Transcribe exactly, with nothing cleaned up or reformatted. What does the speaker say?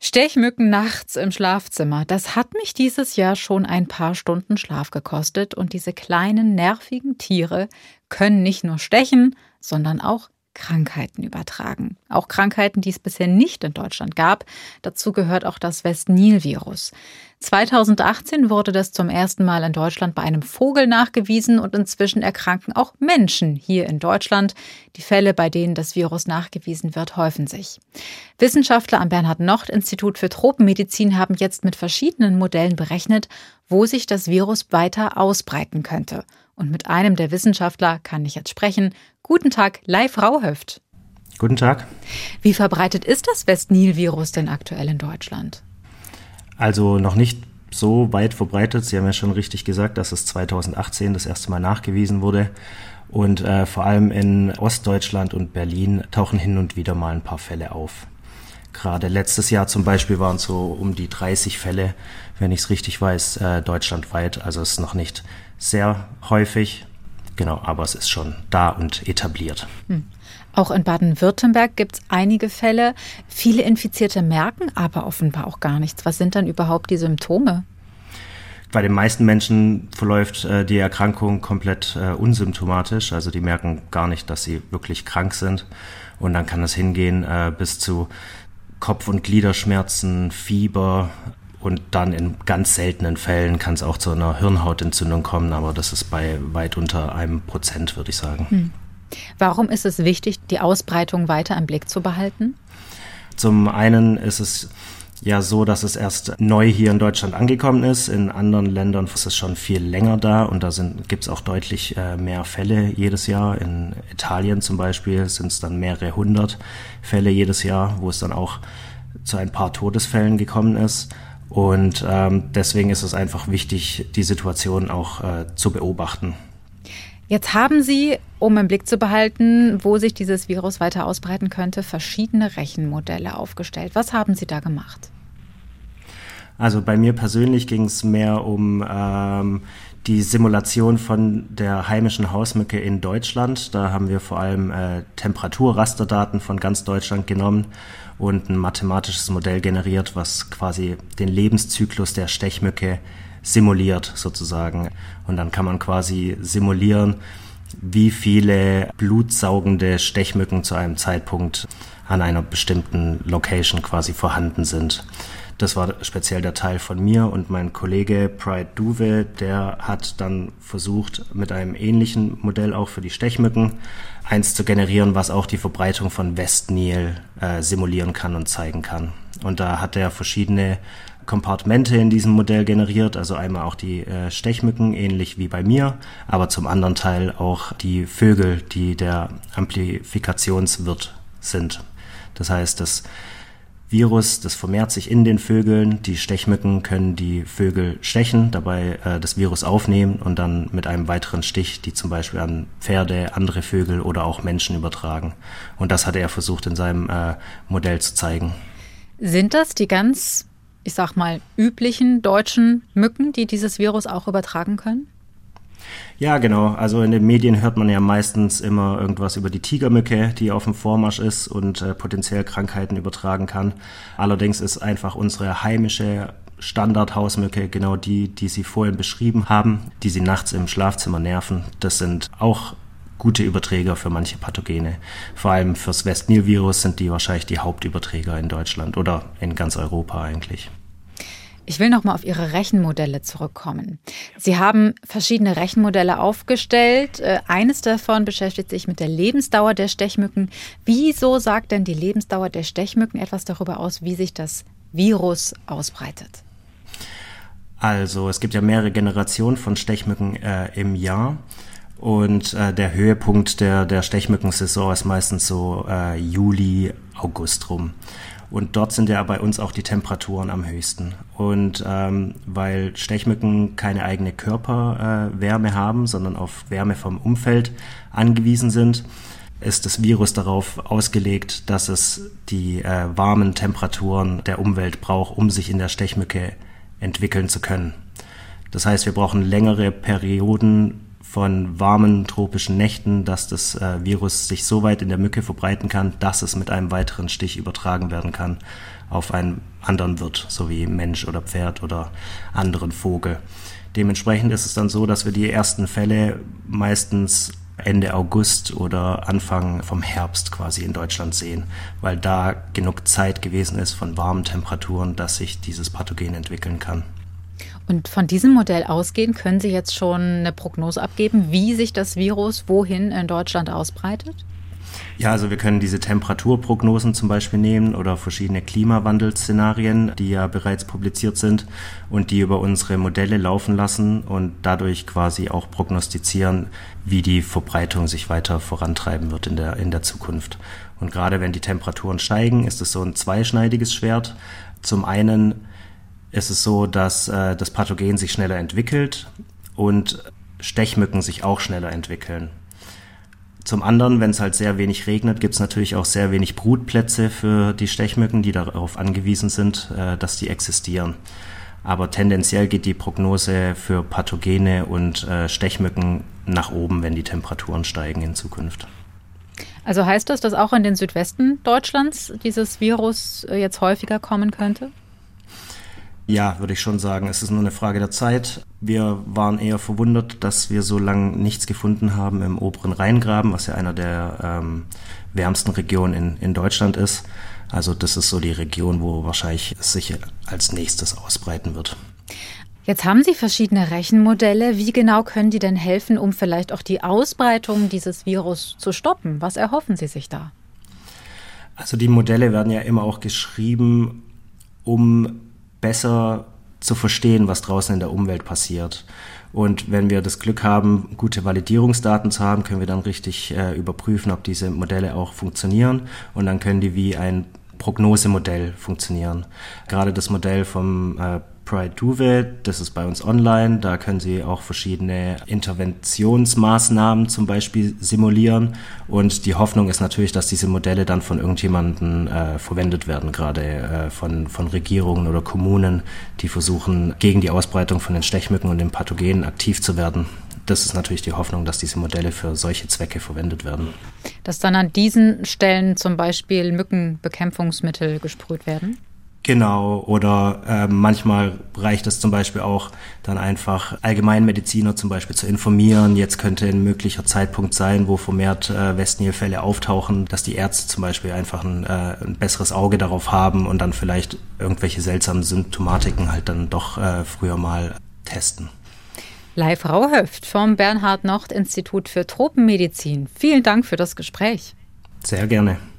Stechmücken nachts im Schlafzimmer, das hat mich dieses Jahr schon ein paar Stunden Schlaf gekostet. Und diese kleinen, nervigen Tiere können nicht nur stechen, sondern auch Krankheiten übertragen. Auch Krankheiten, die es bisher nicht in Deutschland gab. Dazu gehört auch das West-Nil-Virus. zweitausendachtzehn wurde das zum ersten Mal in Deutschland bei einem Vogel nachgewiesen und inzwischen erkranken auch Menschen hier in Deutschland. Die Fälle, bei denen das Virus nachgewiesen wird, häufen sich. Wissenschaftler am Bernhard-Nocht-Institut für Tropenmedizin haben jetzt mit verschiedenen Modellen berechnet, wo sich das Virus weiter ausbreiten könnte. Und mit einem der Wissenschaftler kann ich jetzt sprechen. Guten Tag, Leif Rauhöft. Guten Tag. Wie verbreitet ist das West-Nil-Virus denn aktuell in Deutschland? Also noch nicht so weit verbreitet. Sie haben ja schon richtig gesagt, dass es zweitausendachtzehn das erste Mal nachgewiesen wurde. Und äh, vor allem in Ostdeutschland und Berlin tauchen hin und wieder mal ein paar Fälle auf. Gerade letztes Jahr zum Beispiel waren es so um die dreißig Fälle, wenn ich es richtig weiß, äh, deutschlandweit. Also es ist noch nicht sehr häufig, genau, aber es ist schon da und etabliert. Hm. Auch in Baden-Württemberg gibt es einige Fälle. Viele Infizierte merken aber offenbar auch gar nichts. Was sind dann überhaupt die Symptome? Bei den meisten Menschen verläuft äh, die Erkrankung komplett äh, unsymptomatisch. Also die merken gar nicht, dass sie wirklich krank sind. Und dann kann es hingehen äh, bis zu Kopf- und Gliederschmerzen, Fieber. Und dann in ganz seltenen Fällen kann es auch zu einer Hirnhautentzündung kommen. Aber das ist bei weit unter einem Prozent, würde ich sagen. Hm. Warum ist es wichtig, die Ausbreitung weiter im Blick zu behalten? Zum einen ist es ja so, dass es erst neu hier in Deutschland angekommen ist. In anderen Ländern ist es schon viel länger da und da gibt es auch deutlich äh, mehr Fälle jedes Jahr. In Italien zum Beispiel sind es dann mehrere hundert Fälle jedes Jahr, wo es dann auch zu ein paar Todesfällen gekommen ist. Und ähm, deswegen ist es einfach wichtig, die Situation auch äh, zu beobachten. Jetzt haben Sie, um im Blick zu behalten, wo sich dieses Virus weiter ausbreiten könnte, verschiedene Rechenmodelle aufgestellt. Was haben Sie da gemacht? Also bei mir persönlich ging es mehr um ähm, die Simulation von der heimischen Hausmücke in Deutschland. Da haben wir vor allem äh, Temperaturrasterdaten von ganz Deutschland genommen und ein mathematisches Modell generiert, was quasi den Lebenszyklus der Stechmücke simuliert sozusagen. Und dann kann man quasi simulieren, wie viele blutsaugende Stechmücken zu einem Zeitpunkt an einer bestimmten Location quasi vorhanden sind. Das war speziell der Teil von mir und mein Kollege Pride Duve, der hat dann versucht, mit einem ähnlichen Modell auch für die Stechmücken eins zu generieren, was auch die Verbreitung von West-Nil äh, simulieren kann und zeigen kann. Und da hat er verschiedene Kompartmente in diesem Modell generiert, also einmal auch die äh, Stechmücken, ähnlich wie bei mir, aber zum anderen Teil auch die Vögel, die der Amplifikationswirt sind. Das heißt, das Virus, das vermehrt sich in den Vögeln, die Stechmücken können die Vögel stechen, dabei äh, das Virus aufnehmen und dann mit einem weiteren Stich, die zum Beispiel an Pferde, andere Vögel oder auch Menschen übertragen. Und das hat er versucht in seinem äh, Modell zu zeigen. Sind das die ganz, ich sag mal, üblichen deutschen Mücken, die dieses Virus auch übertragen können? Ja, genau. Also in den Medien hört man ja meistens immer irgendwas über die Tigermücke, die auf dem Vormarsch ist und äh, potenziell Krankheiten übertragen kann. Allerdings ist einfach unsere heimische Standardhausmücke genau die, die Sie vorhin beschrieben haben, die Sie nachts im Schlafzimmer nerven. Das sind auch gute Überträger für manche Pathogene. Vor allem fürs West-Nil-Virus sind die wahrscheinlich die Hauptüberträger in Deutschland oder in ganz Europa eigentlich. Ich will noch mal auf Ihre Rechenmodelle zurückkommen. Sie haben verschiedene Rechenmodelle aufgestellt. Eines davon beschäftigt sich mit der Lebensdauer der Stechmücken. Wieso sagt denn die Lebensdauer der Stechmücken etwas darüber aus, wie sich das Virus ausbreitet? Also es gibt ja mehrere Generationen von Stechmücken äh, im Jahr. Und äh, der Höhepunkt der, der Stechmückensaison ist meistens so äh, Juli, August rum. Und dort sind ja bei uns auch die Temperaturen am höchsten. Und ähm, weil Stechmücken keine eigene Körperwärme äh, haben, sondern auf Wärme vom Umfeld angewiesen sind, ist das Virus darauf ausgelegt, dass es die äh, warmen Temperaturen der Umwelt braucht, um sich in der Stechmücke entwickeln zu können. Das heißt, wir brauchen längere Perioden von warmen tropischen Nächten, dass das äh, Virus sich so weit in der Mücke verbreiten kann, dass es mit einem weiteren Stich übertragen werden kann auf einen anderen Wirt, so wie Mensch oder Pferd oder anderen Vogel. Dementsprechend ist es dann so, dass wir die ersten Fälle meistens Ende August oder Anfang vom Herbst quasi in Deutschland sehen, weil da genug Zeit gewesen ist von warmen Temperaturen, dass sich dieses Pathogen entwickeln kann. Und von diesem Modell ausgehend können Sie jetzt schon eine Prognose abgeben, wie sich das Virus wohin in Deutschland ausbreitet? Ja, also wir können diese Temperaturprognosen zum Beispiel nehmen oder verschiedene Klimawandelszenarien, die ja bereits publiziert sind und die über unsere Modelle laufen lassen und dadurch quasi auch prognostizieren, wie die Verbreitung sich weiter vorantreiben wird in der, in der Zukunft. Und gerade wenn die Temperaturen steigen, ist es so ein zweischneidiges Schwert. Zum einen ist es so, dass äh, das Pathogen sich schneller entwickelt und Stechmücken sich auch schneller entwickeln. Zum anderen, wenn es halt sehr wenig regnet, gibt es natürlich auch sehr wenig Brutplätze für die Stechmücken, die darauf angewiesen sind, äh, dass die existieren. Aber tendenziell geht die Prognose für Pathogene und äh, Stechmücken nach oben, wenn die Temperaturen steigen in Zukunft. Also heißt das, dass auch in den Südwesten Deutschlands dieses Virus jetzt häufiger kommen könnte? Ja, würde ich schon sagen. Es ist nur eine Frage der Zeit. Wir waren eher verwundert, dass wir so lange nichts gefunden haben im oberen Rheingraben, was ja einer der ähm, wärmsten Regionen in, in Deutschland ist. Also das ist so die Region, wo wahrscheinlich es sich als nächstes ausbreiten wird. Jetzt haben Sie verschiedene Rechenmodelle. Wie genau können die denn helfen, um vielleicht auch die Ausbreitung dieses Virus zu stoppen? Was erhoffen Sie sich da? Also die Modelle werden ja immer auch geschrieben, um besser zu verstehen, was draußen in der Umwelt passiert. Und wenn wir das Glück haben, gute Validierungsdaten zu haben, können wir dann richtig äh, überprüfen, ob diese Modelle auch funktionieren. Und dann können die wie ein Prognosemodell funktionieren. Gerade das Modell vom äh, Pride-Duve, das ist bei uns online. Da können Sie auch verschiedene Interventionsmaßnahmen zum Beispiel simulieren. Und die Hoffnung ist natürlich, dass diese Modelle dann von irgendjemandem äh, verwendet werden, gerade äh, von, von Regierungen oder Kommunen, die versuchen, gegen die Ausbreitung von den Stechmücken und den Pathogenen aktiv zu werden. Das ist natürlich die Hoffnung, dass diese Modelle für solche Zwecke verwendet werden. Dass dann an diesen Stellen zum Beispiel Mückenbekämpfungsmittel gesprüht werden? Genau, oder äh, manchmal reicht es zum Beispiel auch, dann einfach Allgemeinmediziner zum Beispiel zu informieren. Jetzt könnte ein möglicher Zeitpunkt sein, wo vermehrt äh, Westnil-Fälle auftauchen, dass die Ärzte zum Beispiel einfach ein, äh, ein besseres Auge darauf haben und dann vielleicht irgendwelche seltsamen Symptomatiken halt dann doch äh, früher mal testen. Leif Rauhöft vom Bernhard-Nocht-Institut für Tropenmedizin. Vielen Dank für das Gespräch. Sehr gerne.